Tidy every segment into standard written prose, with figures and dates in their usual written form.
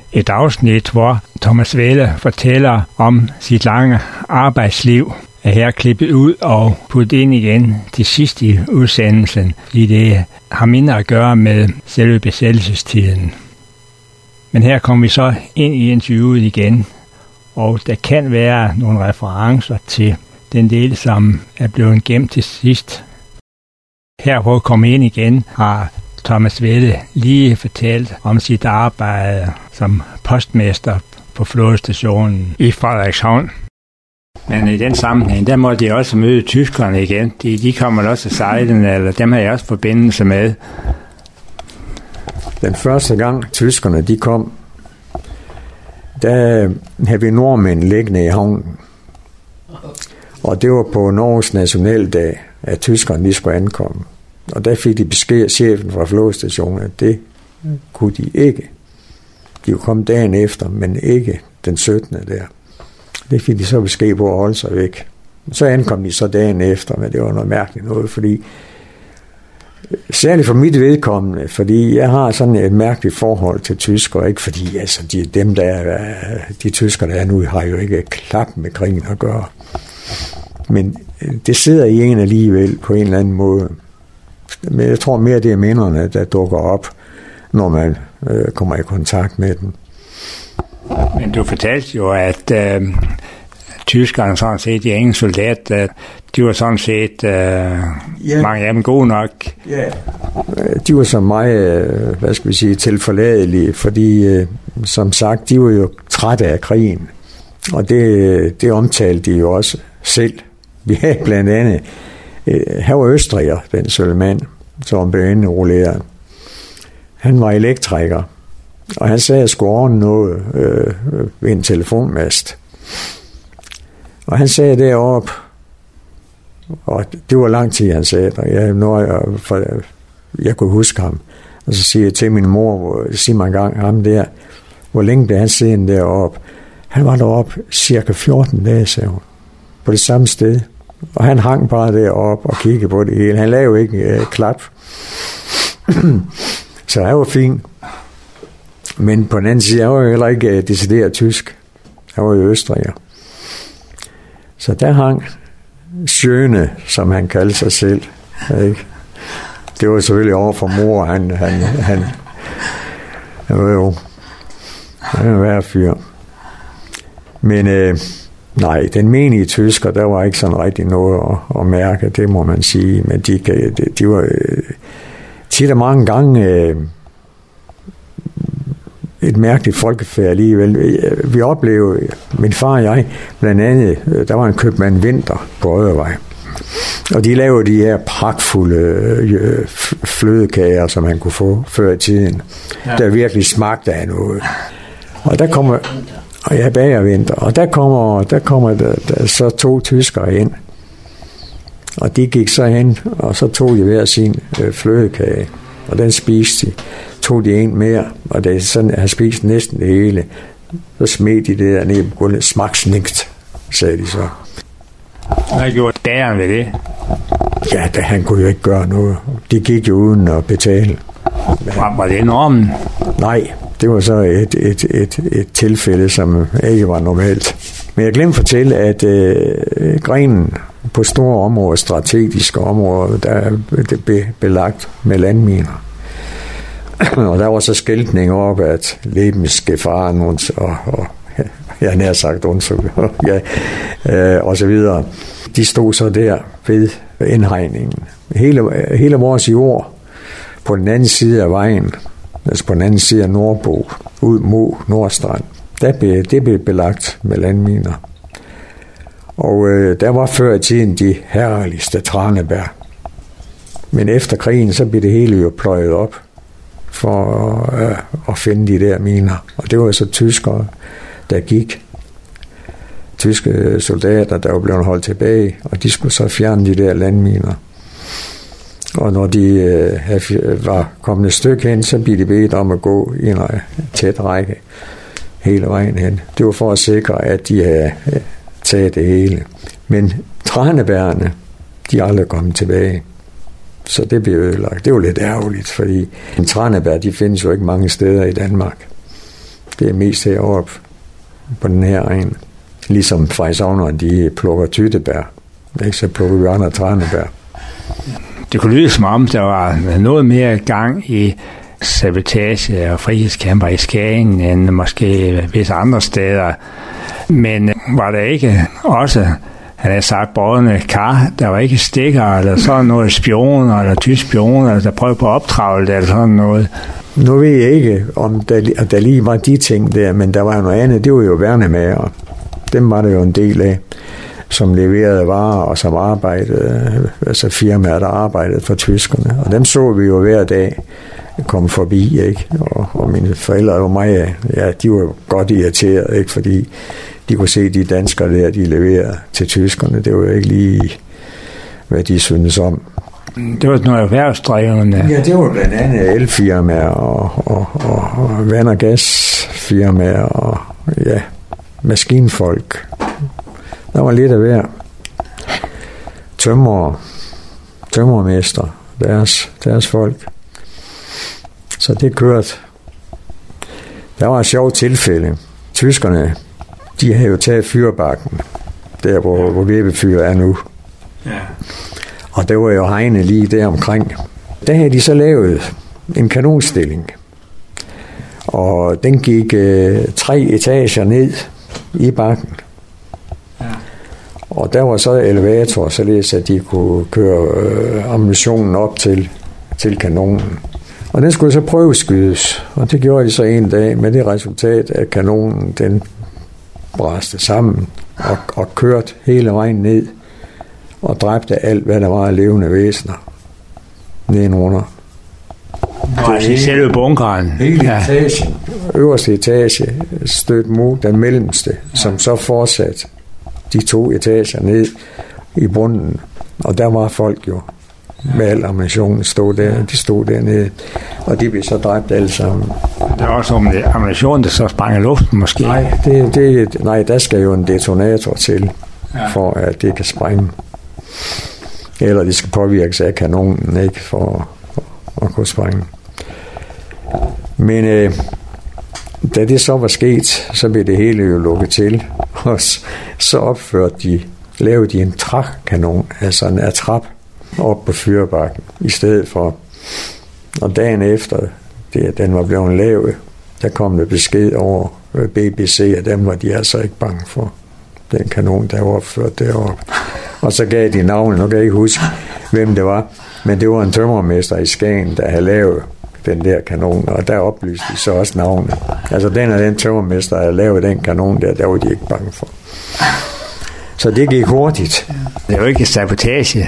et afsnit, hvor Thomas Welle fortæller om sit lange arbejdsliv, er her klippet ud og puttet ind igen til sidst i udsendelsen, fordi det har mindre at gøre med selve besættelsestiden. Men her kommer vi så ind i interviewet igen, og der kan være nogle referencer til den del, som er blevet gemt til sidst. Her hvor vi kommer ind igen, har Thomas Welle lige fortalt om sit arbejde som postmester på flådestationen i Frederikshavn. Men i den sammenhæng, der må de også møde tyskerne igen. De kommer også sejlende, eller dem har jeg også forbindelse med. Den første gang tyskerne de kom, der havde vi nordmænd liggende i havnen. Og det var på Norges nationaldag, at tyskerne lige skulle ankomme. Og der fik de besked af chefen fra flådestationen, at det kunne de ikke. De kunne komme dagen efter, men ikke den 17. der. Det fik de så besked på at holde sig væk. Så ankom de så dagen efter, men det var noget mærkeligt noget, fordi særligt for mit vedkommende, fordi jeg har sådan et mærkeligt forhold til tyskere, ikke fordi altså de tyskere der er nu har jo ikke klap med krigen at gøre. Men det sidder i en alligevel på en eller anden måde. Men jeg tror mere det er minderne, der dukker op, når man kommer i kontakt med dem. Men du fortalte jo, at tyskerne sådan set, de engelske soldater, de var sådan set mange af dem gode nok. Ja, de var så meget, tilforladelige, fordi som sagt, de var jo trætte af krigen. Og det omtalte de jo også selv. Vi havde blandt andet, her var østriger, den Sølemand, som blev indrulleret. Han var elektriker, og han sagde, at jeg skulle ordne noget ved en telefonmast. Og han sagde deroppe, og det var lang tid, han sagde det, jeg kunne huske ham. Og så siger jeg til min mor, sig mig engang ham der, hvor længe blev han siddende deroppe? Han var deroppe cirka 14 dage, sagde hun, på det samme sted. Og han hang bare deroppe og kiggede på det hele. Han lavede jo ikke klap. Så han var fin. Men på den anden side, han var jo heller ikke decideret tysk. Han var jo østriger. Så der hang Schöne, som han kaldte sig selv. Ikke? Det var selvfølgelig over for mor. Han var jo en værre fyr. Men nej, den menige tysker, der var ikke sådan rigtig noget at mærke, det må man sige. Men de var tit og mange gange et mærkeligt folkefærd alligevel. Vi oplevede, min far og jeg, blandt andet, der var en købmand Vinter på Ødervej. Og de lavede de her pragtfulde flødekager, som man kunne få før i tiden. Ja. Der virkelig smagte af noget. Og der kommer... Og jeg bager Vinter. Og der kommer der så 2 tyskere ind. Og de gik så hen, og så tog de hver sin flødekage. Og den spiste de. Tog de en mere, og det sådan, han spiste næsten det hele. Så smed de det der ned på gulvet. Smagsnigt, sagde de så. Hvad gjorde dæren ved det? Ja, han kunne jo ikke gøre noget. De gik jo uden at betale. Var det normen? Nej, det var så et tilfælde, som ikke var normalt. Men jeg glemte at fortælle, at grenen på store områder, strategiske områder, der blev belagt med landminer. Og der var så skiltning op, at Lebensgefahren og jeg nær sagt og så videre. De stod så der ved indhegningen. Hele vores jord på den anden side af vejen, altså på den anden side af Nordbo, ud mod Nordstrand, det blev belagt med landminer. Og der var før i tiden de herligste tranebær. Men efter krigen, så blev det hele jo pløjet op for at finde de der miner. Og det var så tyskere, der gik. Tyske soldater, der var blevet holdt tilbage, og de skulle så fjerne de der landminer. Og når de var kommet et stykke hen, så blev de bedt om at gå i en tæt række hele vejen hen. Det var for at sikre, at de havde taget det hele. Men tranebærene, de er aldrig kommet tilbage. Så det blev ødelagt. Det var lidt ærgerligt, fordi en tranebær, de findes jo ikke mange steder i Danmark. Det er mest heroppe på den her egen. Ligesom faisonerne, de plukker tyttebær. Ikke, så plukker vi andre tranebær. Det kunne lyde som om, der var noget mere gang i sabotage og frihedskæmper i Skagen, end måske visse andre steder. Men var der ikke også, han havde sagt, borgerne kar, der var ikke stikker, eller sådan noget spioner, eller tysk spioner, der prøvede på at optravle det, eller sådan noget? Nu ved jeg ikke, om der lige var de ting der, men der var jo noget andet. Det var jo værnemager. Dem var der jo en del af, som leverede varer og som arbejdede, altså firmaer, der arbejdede for tyskerne. Og dem så vi jo hver dag komme forbi, ikke? Og mine forældre og mig, ja, de var godt irriteret, ikke? Fordi de kunne se de danskere der, de leverede til tyskerne. Det var jo ikke lige, hvad de syntes om. Det var noget erhvervsdrivende. Ja, det var blandt andet elfirmaer og vand- og gasfirmaer og ja, maskinfolk. Der var lidt af hver. Tømmermester, deres folk. Så det kørte. Der var et sjovt tilfælde. Tyskerne, de havde jo taget Fyrbakken, der hvor Vebefyr er nu. Ja. Og der var jo hegnet lige der omkring. Der havde de så lavet en kanonstilling. Og den gik 3 etager ned i bakken. Ja. Og der var så elevator, således at de kunne køre ammunitionen op til kanonen. Og den skulle så prøveskydes. Og det gjorde de så en dag med det resultat, at kanonen den bræste sammen og kørte hele vejen ned. Og dræbte alt, hvad der var af levende væsener nedenunder. Altså i selve bunkeren? Hele etagen, øverste etage, stødt mod den mellemste, som så fortsatte de 2 etager ned i bunden. Og der var folk jo med al ammunitionen, de stod dernede, og de blev så dræbt alle sammen. Der var også ammunition, der så sprang i luften måske? Nej, der skal jo en detonator til, for at det kan sprænge. Eller de skal påvirkes af kanonen, ikke, for at kunne sprænge. Men da det så var sket, så blev det hele jo lukket til, og så lavede de en trækanon, altså en atrap, op på Fyrbakken, i stedet for. Og dagen efter, den var blevet lavet, der kom der besked over BBC, og dem var de altså ikke bange for, den kanon, der var opført deroppe. Og så gav de navnet, nu kan jeg ikke huske, hvem det var, men det var en tømmermester i Skagen, der havde lavet den der kanon, og der oplyste de så også navnet. Altså den tømmermester, der havde lavet den kanon der var de ikke bange for. Så det gik hurtigt. Det er jo ikke sabotage.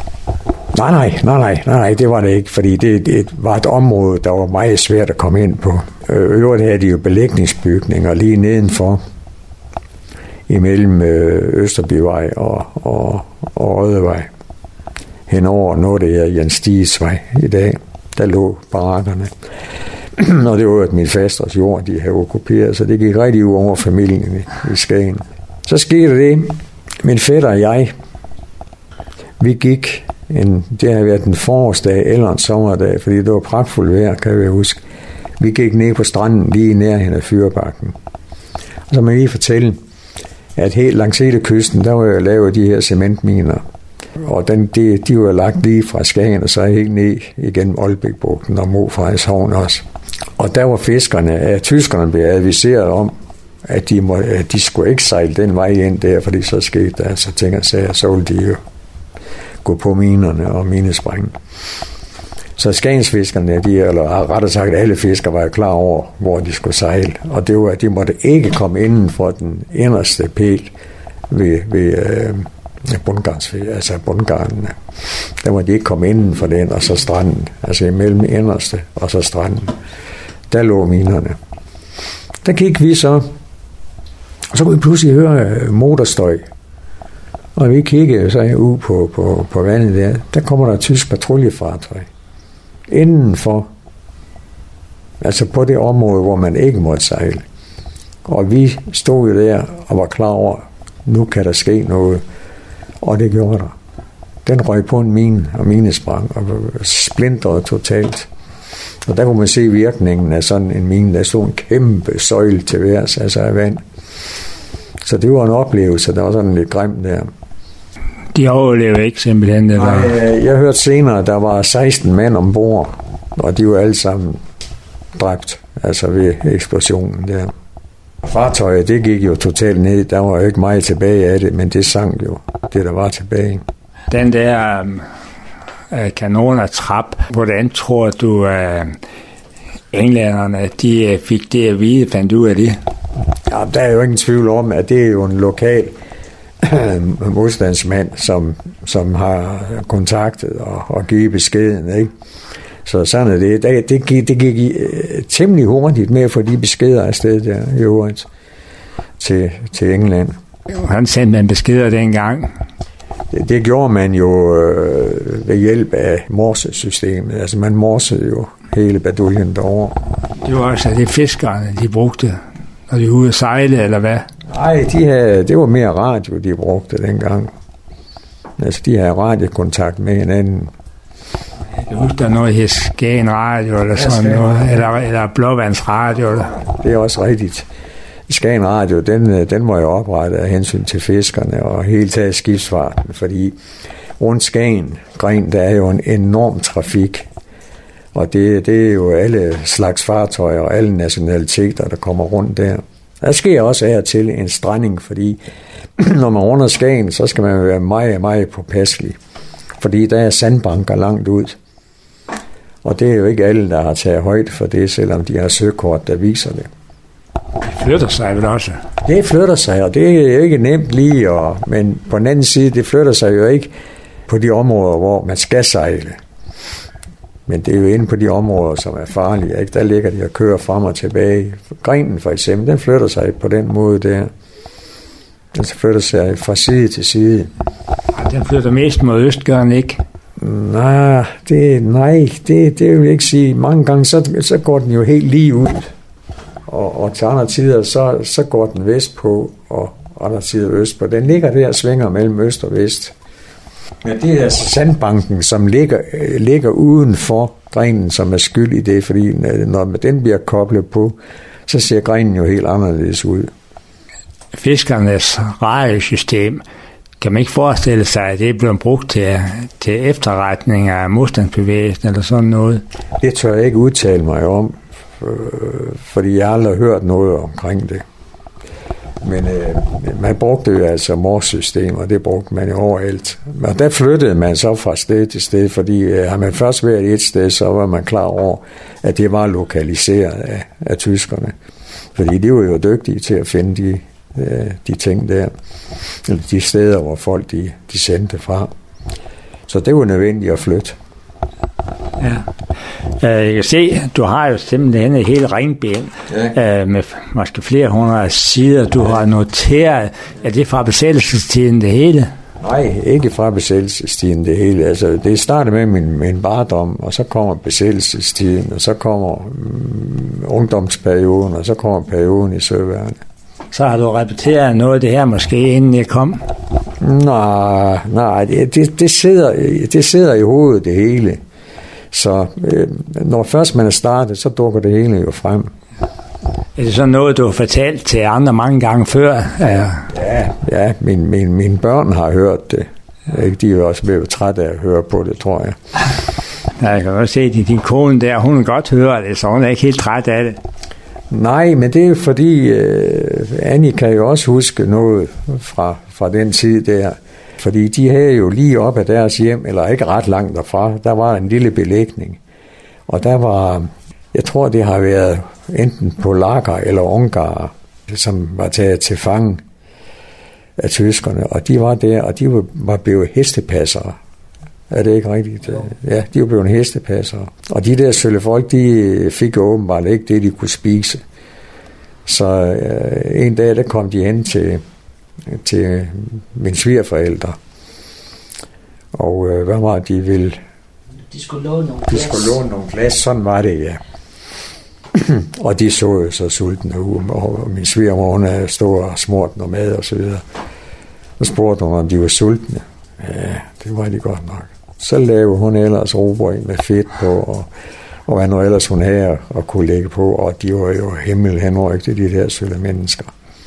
Nej, det var det ikke, fordi det var et område, der var meget svært at komme ind på. Øvrigt havde de jo belægningsbygninger lige nedenfor, imellem Østerbyvej og Rødevej. Henover noget det er Jens Stiges Vej i dag, der lå barakkerne. Og det var jo min fasters jord, de havde okkuperet, så det gik rigtig ud over familien i Skagen. Så skete det, min fætter og jeg, vi gik, det havde været en forårsdag eller en sommerdag, fordi det var pragtfuldt vejr, kan jeg huske. Vi gik ned på stranden lige nærheden af Fyrbakken. Og så må jeg lige fortælle, at helt langs hele kysten, der var jo lavet de her cementminer. Og de var lagt lige fra Skagen og så helt ned igennem Aalbækbugten og mod Frederikshavn også. Og der var fiskerne, at tyskerne blev adviseret om, at de skulle ikke sejle den vej ind der, fordi så skete der så ting og sager, så ville de jo gå på minerne og minesprænge. Så Skagensfiskerne, eller rettere sagt alle fiskere, var klar over, hvor de skulle sejle. Og det var, at de måtte ikke komme inden for den inderste pæl ved bundgarnene. Der måtte de ikke komme inden for den, og så stranden. Altså imellem inderste og så stranden. Der lå minerne. Der gik vi så, og så kunne vi pludselig høre motorstøj. Og vi kiggede så ud på vandet der kommer der et tysk patruljefartøj. Indenfor, altså på det område, hvor man ikke måtte sejle. Og vi stod jo der og var klar over, nu kan der ske noget. Og det gjorde der. Den røg på en mine, og mine sprang og splintrede totalt. Og der kunne man se virkningen af sådan en mine, der stod en kæmpe søjle til værs, altså af vand. Så det var en oplevelse, der var sådan lidt grimt der. De overlevede ikke simpelthen? Nej, jeg hørte senere, der var 16 mænd ombord, og de var alle sammen dræbt, altså ved eksplosionen der. Fartøjet, det gik jo totalt ned, der var jo ikke meget tilbage af det, men det sank jo, det der var tilbage. Den der kanonertrap, hvordan tror du, englænderne, de fik det at vide, fandt ud af det? Ja, der er jo ingen tvivl om, at det er jo en lokal modstandsmand, som har kontaktet og givet beskeden, ikke? Så sådan er det. Det gik temmelig hurtigt med at få de beskeder afsted der i øvrigt til England. Han sendte man beskeder dengang? Det gjorde man jo ved hjælp af morsesystemet. Altså man morsede jo hele baduljen derovre. Det var altså det fiskerne, de brugte, når de var ude at sejle, eller hvad? Nej, det var mere radio, de brugte dengang. Altså de havde radiokontakt med hinanden. Jeg husker, der er noget her Skagen Radio, eller sådan noget, eller Blåvands Radio. Eller. Det er også rigtigt. Skagen Radio, den må jo oprette af hensyn til fiskerne og hele taget skibsfarten, fordi rundt Skagen Gren, der er jo en enorm trafik, og det er jo alle slags fartøjer og alle nationaliteter, der kommer rundt der. Der sker også af og til en stranding, fordi når man runder Skagen, så skal man være meget, meget påpasselig, fordi der er sandbanker langt ud. Og det er jo ikke alle, der har taget højde for det, selvom de har søkort, der viser det. Det flytter sig vel også? Det flytter sig, og det er jo ikke nemt lige, men på den anden side, det flytter sig jo ikke på de områder, hvor man skal sejle. Men det er jo inde på de områder, som er farlige, ikke? Der ligger de og kører frem og tilbage. Grenen for eksempel, den flytter sig på den måde der. Den flytter sig fra side til side. Den flytter mest mod øst, gør den ikke? Nej, det vil jeg ikke sige. Mange gange, så går den jo helt lige ud. Og til andre tider, så går den vest på, og andre tider øst på. Den ligger der og svinger mellem øst og vest. Men det er altså sandbanken, som ligger uden for grenen, som er skyld i det, fordi når den bliver koblet på, så ser grenen jo helt anderledes ud. Fiskernes radiosystem, kan man ikke forestille sig, at det er blevet brugt til efterretning af modstandsbevægelsen eller sådan noget? Det tør jeg ikke udtale mig om, fordi jeg aldrig har hørt noget omkring det. Men man brugte jo altså morssystem, og det brugte man jo overalt. Og der flyttede man så fra sted til sted, fordi har man først været et sted, så var man klar over, at det var lokaliseret af tyskerne. Fordi de var jo dygtige til at finde de ting der, eller de steder, hvor folk de sendte fra. Så det var nødvendigt at flytte. Ja. Jeg kan se, du har jo simpelthen et helt ringbind med måske flere hundrede sider. Du har noteret, at det er fra besættelsestiden det hele? Nej, ikke fra besættelsestiden det hele. Altså, det startede med min barndom, og så kommer besættelsestiden, og så kommer ungdomsperioden, og så kommer perioden i søværnet. Så har du repeteret noget af det her måske, inden jeg kom? Nej, det sidder i hovedet det hele. Så når først man er startet, så dukker det hele jo frem. Er det så noget, du har fortalt til andre mange gange før? Ja, mine børn har hørt det. De er jo også blevet trætte af at høre på det, tror jeg. Ja, jeg kan også se, at din kone der, hun kan godt høre det, så hun er ikke helt træt af det. Nej, men det er fordi, Annie kan jo også huske noget fra den tid der. Fordi de havde jo lige op af deres hjem, eller ikke ret langt derfra, der var en lille belægning. Og der var, jeg tror det har været enten polakker eller ungarer, som var taget til fange af tyskerne. Og de var der, og de var blevet hestepassere. Er det ikke rigtigt? Ja, de var blevet hestepassere. Og de der søllefolk, de fik jo åbenbart ikke det, de kunne spise. Så en dag, der kom de hen til mine svigerforældre. Og hvad var det, de ville? De skulle låne nogle glas. Sådan var det, ja. Og de så jo så sultne ud, og min svigermor, hun havde stået og smurt noget mad og så videre. Og spurgte hun, om de var sultne. Ja, det var de godt nok. Så lavede hun ellers rugbrød med fedt på, og hvad nu ellers hun havde at kunne lægge på, og de var jo himmelhenrygte, de der sølle mennesker.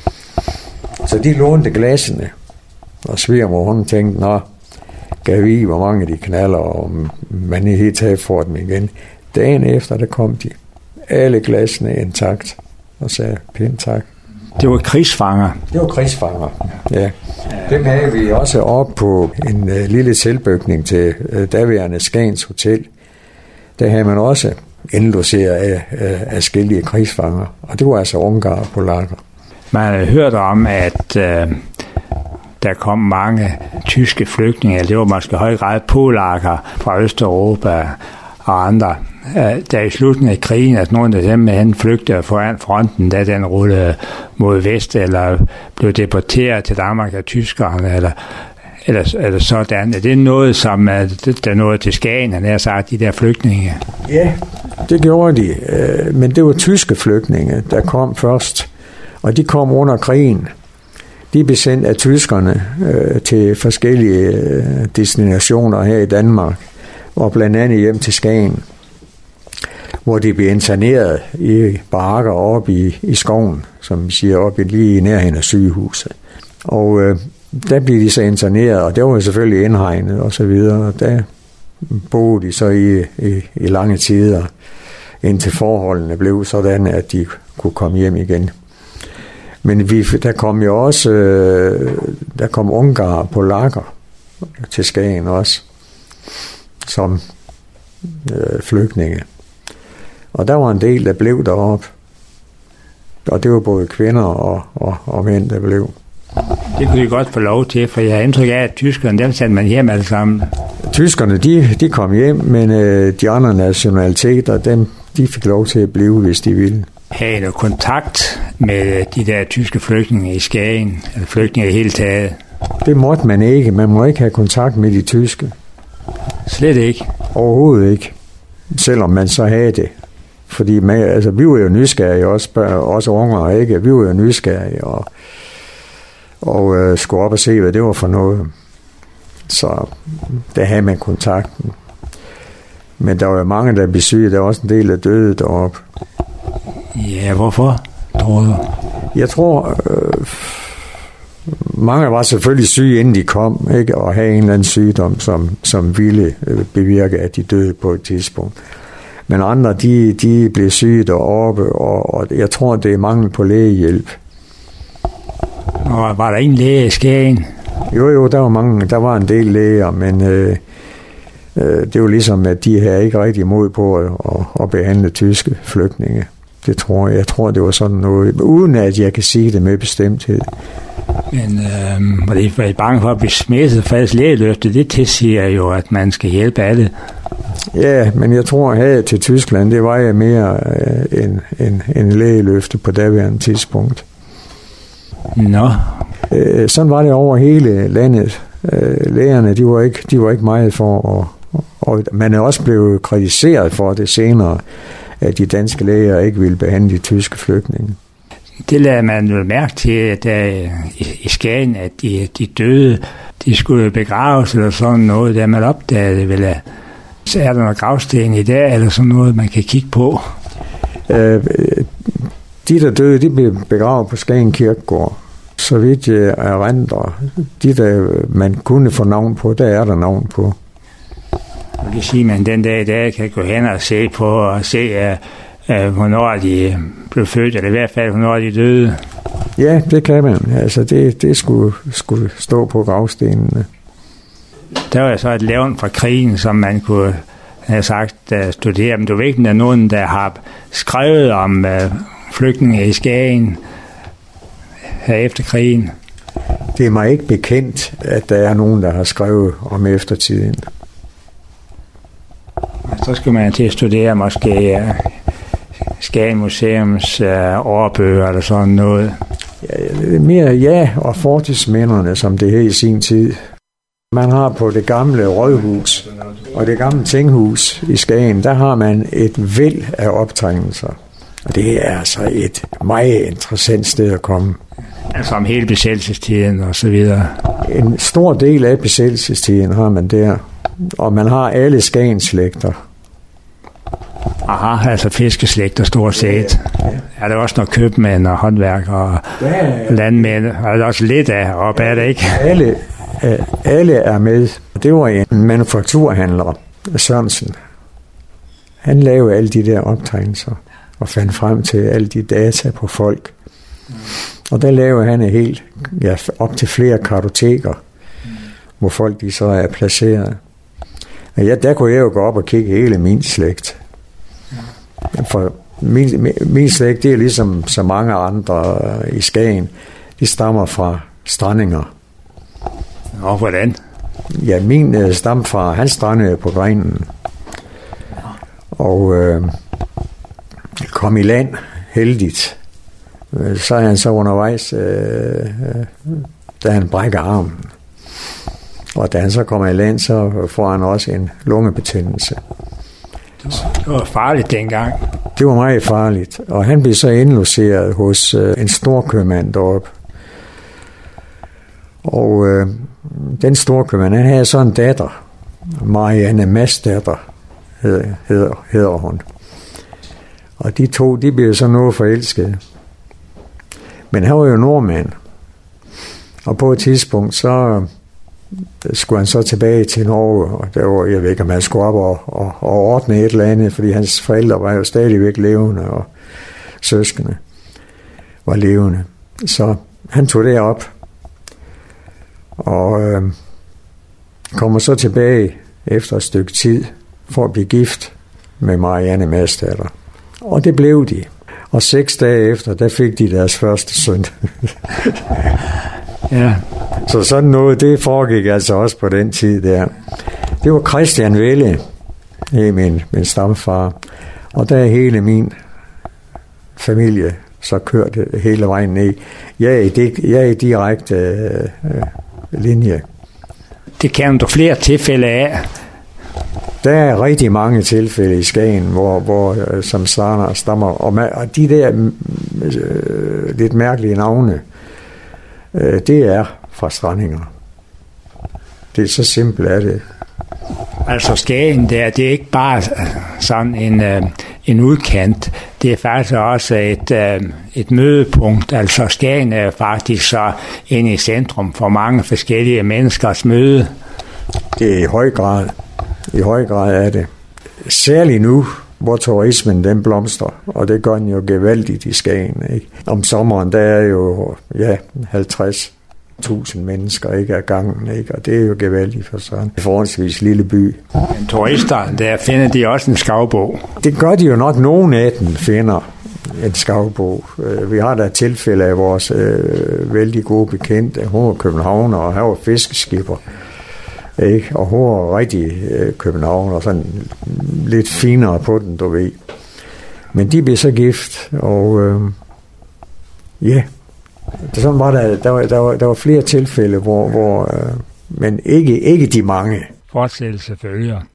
Så de lånte glassene, og svigermor hun tænkte, nå, gav vi, hvor mange de knaller, og man i helt taget får dem igen. Dagen efter, der kom de. Alle glassene intakt, og sagde pænt tak. Det var krigsfanger. Det var krigsfanger, ja. Dem havde vi også op på en lille tilbygning til daværende Skagens Hotel. Der havde man også indlogeret af forskellige krigsfanger, og det var altså ungarer og polakker. Man havde hørt om, at der kom mange tyske flygtninge, det var måske i høj grad polakker fra Østeuropa og andre. Der i slutningen af krigen, at nogle af dem flygtede foran fronten, da den rullede mod vest, eller blev deporteret til Danmark af tyskerne, eller sådan. Er det noget, som der nåede til Skagen, han har sagt, de der flygtninge? Ja, det gjorde de, men det var tyske flygtninge, der kom først, og de kom under krigen. De blev sendt af tyskerne til forskellige destinationer her i Danmark, og blandt andet hjem til Skagen, hvor de blev interneret i barakker oppe i skoven, som vi siger, oppe lige i nærheden af sygehuset. Og der blev de så interneret, og det var selvfølgelig indhegnet og så videre. Der boede de så i lange tider, indtil forholdene blev sådan, at de kunne komme hjem igen. Men der kom jo også ungarer og polakker til Skagen også, som flygtninge. Og der var en del, der blev deroppe. Og det var både kvinder og mænd, der blev. Det kunne de godt få lov til, for jeg har indtryk af, at tyskerne, dem sendte man hjem alle sammen. Tyskerne, de kom hjem, men de andre nationaliteter, de fik lov til at blive, hvis de ville. Havde du kontakt med de der tyske flygtninge i Skagen, eller flygtninge i hele taget? Det måtte man ikke. Man må ikke have kontakt med de tyske. Slet ikke? Overhovedet ikke. Selvom man så havde det. Fordi vi var jo nysgerrige, også unge, ikke? Vi var jo nysgerrige og skulle op og se, hvad det var for noget. Så der havde man kontakten. Men der var jo mange, der blev syge. Der var også en del, der døde deroppe. Ja, hvorfor, tror du? Jeg tror, mange var selvfølgelig syge, inden de kom, ikke? Og havde en eller anden sygdom, som ville bevirke, at de døde på et tidspunkt. Men andre, de blev syge deroppe, og jeg tror, det er mangel på lægehjælp. Og var der en læge i Skagen? Jo, der var en del læger, men det var ligesom, at de havde ikke rigtig mod på at behandle tyske flygtninge. Jeg tror, det var sådan noget, uden at jeg kan sige det med bestemthed. Men var I bange for at blive smittet, for ellers lægeløfte, det tilsiger jo, at man skal hjælpe alle. Ja, men jeg tror, at hadet til Tyskland, det var mere en lægeløfte på daværende tidspunkt. Nå. Sådan var det over hele landet. Lægerne, de var ikke meget for, og man er også blevet kritiseret for det senere, at de danske læger ikke ville behandle de tyske flygtninge. Det lader man jo mærke til, at i Skagen, at de døde, de skulle begraves eller sådan noget, der man opdagede vel, at så er der noget gravsten i dag, eller sådan noget, man kan kigge på. De, der døde, de blev begravet på Skagen Kirkegård. Så vidt jeg erindrer, de, der man kunne få navn på, der er der navn på. Det vil sige, at man den dag i dag kan gå hen og se på, hvornår de blev født, eller i hvert fald, hvornår de døde. Ja, det kan man. Altså, det skulle stå på gravstenene. Der var så et levn fra krigen, som man kunne have sagt studere, men du ved ikke, om der er nogen, der har skrevet om flygtninge i Skagen her efter krigen. Det er mig ikke bekendt, at der er nogen, der har skrevet om eftertiden. Så skal man til at studere måske Skagen Museums årbøger eller sådan noget. Ja, mere og fortidsminderne, som det hed i sin tid. Man har på det gamle rådhus og det gamle tinghus i Skagen, der har man et væld af optegnelser. Og det er altså et meget interessant sted at komme. Altså om hele besættelsestiden og så videre. En stor del af besættelsestiden har man der. Og man har alle Skagens slægter. Aha, altså fiskeslægter stort set. Ja. Er der også noget købmænd og håndværkere og landmænd? Er der også lidt af op, er det ikke? Alle er med. Det var en manufakturhandler, Sørensen. Han lavede alle de der optegnelser og fandt frem til alle de data på folk. Og der lavede han op til flere kartoteker, hvor folk de så er placeret. Og der kunne jeg jo gå op og kigge hele min slægt. For min slægt, det er ligesom så mange andre i Skagen. De stammer fra strandinger. Og hvordan? Ja, min stamfar, han strandede på Grenen. Og kom i land heldigt. Så er han så undervejs, da han brækker armen. Og da han så kommer i land, så får han også en lungebetændelse. Det var farligt dengang. Det var meget farligt. Og han blev så indlogeret hos en storkøbmand deroppe. Og den storkøbmand, han havde så en datter. Marianne Madsdatter hedder hun. Og de to, de blev så noget forelskede. Men han var jo nordmand. Og på et tidspunkt, så skulle han så tilbage til Norge, og der var, jeg ved ikke, om han skulle op og ordne et eller andet, fordi hans forældre var jo stadigvæk levende, og søskende var levende. Så han tog derop, og kommer så tilbage efter et stykke tid, for at blive gift med Marianne Madsdatter. Og det blev de. Og 6 dage efter, der fik de deres første søn. Ja. Så sådan noget, det foregik altså også på den tid der. Det var Christian Welle, min stamfar. Og der er hele min familie så kørt hele vejen ned. Jeg er i direkte linje. Det kan du flere tilfælde af. Der er rigtig mange tilfælde i Skagen, hvor som stammer. Og de der lidt mærkelige navne, det er fra strandinger. Det er så simpelt er det. Altså Skagen der, det er ikke bare sådan en udkant. Det er faktisk også et mødepunkt. Altså Skagen er faktisk så inde i centrum for mange forskellige menneskers møde. Det er i høj grad er det. Særligt nu, hvor turismen den blomstrer, og det gør den jo gevaldigt i Skagen. Ikke? Om sommeren, der er jo 50.000 mennesker ikke ad gangen, ikke? Og det er jo gevaldigt for sådan en forholdsvis lille by. Men turister, der finder de også en skavbog. Det gør de jo nok, nogen af dem finder en skavbog. Vi har da tilfælde af vores vældig gode bekendte. Hun var københavner, og han var fiskeskipper. Ikke? Og hun var rigtig københavner, og sådan lidt finere på den, du ved. Men de blev så gift, og sådan var der var flere tilfælde, hvor men ikke de mange. Fortsættelse følger.